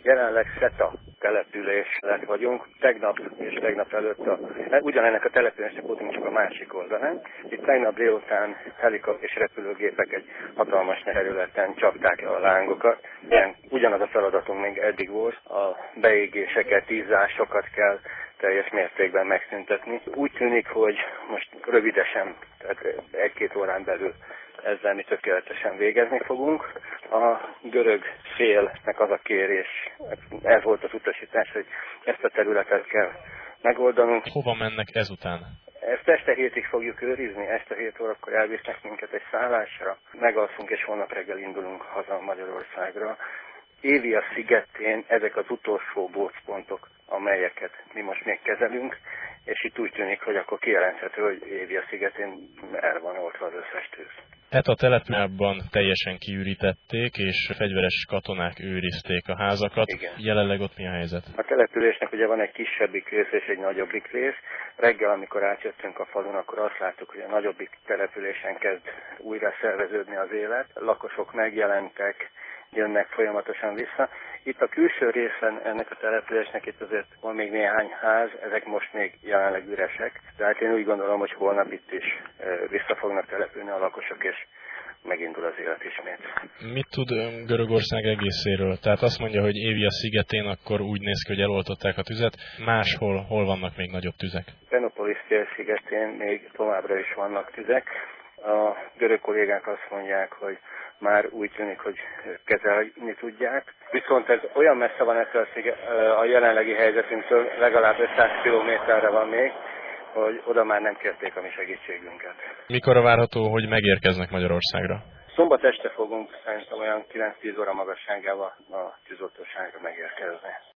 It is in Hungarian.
Jelenleg Szeta településen vagyunk, tegnap és tegnap előtt ugyanennek a településnek voltunk, csak a másik oldalán. Itt tegnap délután helikopter és repülőgépek egy hatalmas területen csapták a lángokat. Ugyanaz a feladatunk még eddig volt, a beégéseket, tízásokat kell teljes mértékben megszüntetni. Úgy tűnik, hogy most rövidesen, tehát 1-2 órán belül ezzel mi tökéletesen végezni fogunk. A görög félnek az a kérés, ez volt az utasítás, hogy ezt a területet kell megoldanunk. Hova mennek ezután? Ezt este hétig fogjuk őrizni, este 7 órakor elvisznek minket egy szállásra. Megalszunk és holnap reggel indulunk haza Magyarországra. Évia szigetén ezek az utolsó bócpontok, amelyeket mi most még kezelünk, és itt úgy tűnik, hogy akkor kijelenthető, hogy Évia szigetén el van oltva az összes tűz. Hát a településben teljesen kiürítették, és fegyveres katonák őrizték a házakat. Igen. Jelenleg ott mi a helyzet? A településnek ugye van egy kisebbik rész és egy nagyobbik rész. Reggel, amikor átjöttünk a falun, akkor azt láttuk, hogy a nagyobbik településen kezd újra szerveződni az élet. A lakosok megjelentek, jönnek folyamatosan vissza. Itt a külső részen ennek a településnek itt azért van még néhány ház, ezek most még jelenleg üresek. Tehát én úgy gondolom, hogy holnap itt is vissza fognak települni a lakosok, és megindul az élet ismét. Mit tud Görögország egészéről? Tehát azt mondja, hogy Évia szigetén akkor úgy néz ki, hogy eloltották a tüzet. Máshol hol vannak még nagyobb tüzek? Penopolis szigetén még továbbra is vannak tüzek. A görög kollégák azt mondják, hogy már úgy tűnik, hogy kezelni tudják. Viszont ez olyan messze van ettől a jelenlegi helyzetünktől, legalább 500 kilométerre van még, hogy oda már nem kérték a mi segítségünket. Mikor várható, hogy megérkeznek Magyarországra? Szombat este fogunk szerintem olyan 9-10 óra magasságával a tűzoltóságra megérkezni.